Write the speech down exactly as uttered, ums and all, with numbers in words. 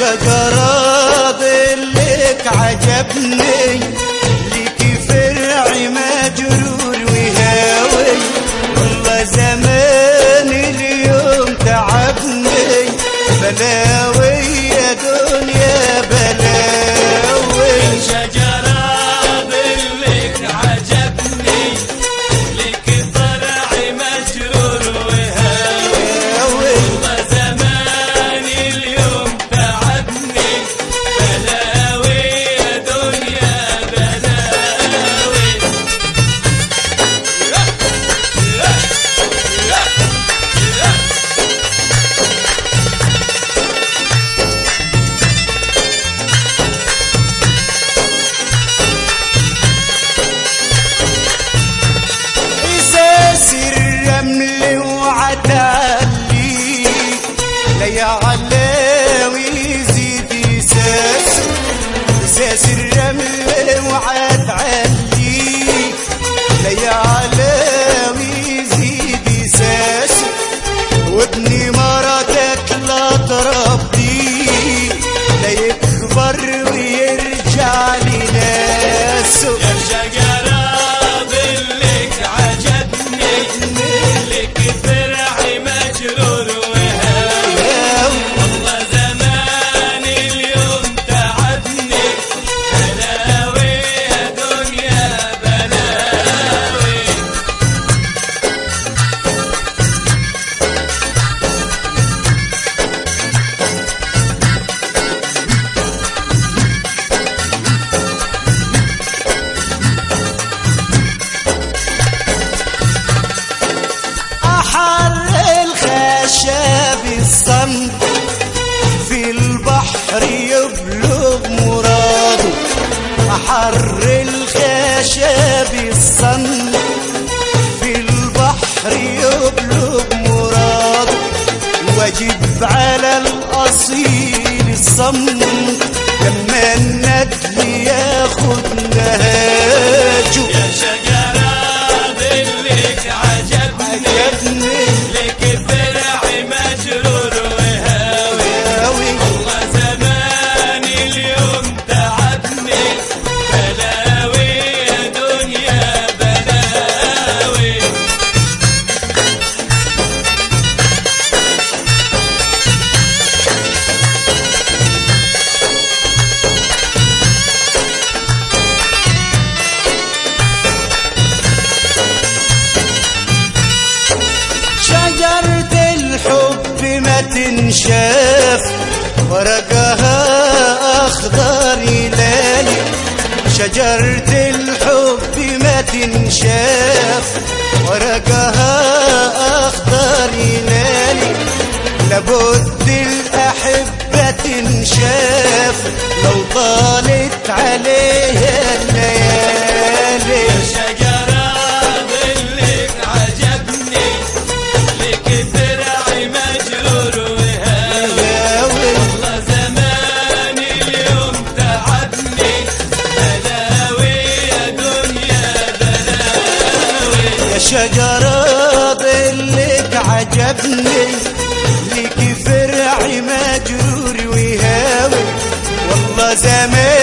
شجرة ظلك عجبني، لك فرع مجرور وهاوي، والله زمان اليوم تعبني، بلاوي يا دنيا بلاوي. شجرة ظلك عجبني، لك فرع مجرور وهاوي، والله زمان اليوم تعبني، بلاوي يا دنيا بلاوي. الرمل وعتالي لا يعلاوي زيد يساس، اساس الرمل وعتالي لا يعلاوي زيد يساس، وابني مرتك لا تربي لا يكبر ويرجع لناسه. يا شجرة ظلك عجبني، لك فرع مجرور وهاوي، والله زمان اليوم تعبني، بلاوي يا دنيا بلاوي. أحر الخشب الصمت في البحر يبلغ مراده، أحر الخشب الصمت في البحر يبلغ مراده، واجب على الأصيل الصمت لما الندل ياخد نهاجه. يا شجرة ظلك عجبني، لك فرع مجرور وهاوي، والله زمان اليوم تعبني، بلاوي يا دنيا بلاوي. شجرة الحب ما تنشاف، ورقها أخضر يلالي، شجرة الحب ما تنشاف، ورقها أخضر يلالي، لابد الأحبة تنشاف لو طالت عليها الليالي. شجرة ظلك عجبني، لك فرع مجرور وهاوي، والله زمان اليوم تعبني، بلاوي يا دنيا بلاوي. يا شجرة ظلك عجبني، لك فرع مجرور وهاوي، والله زمان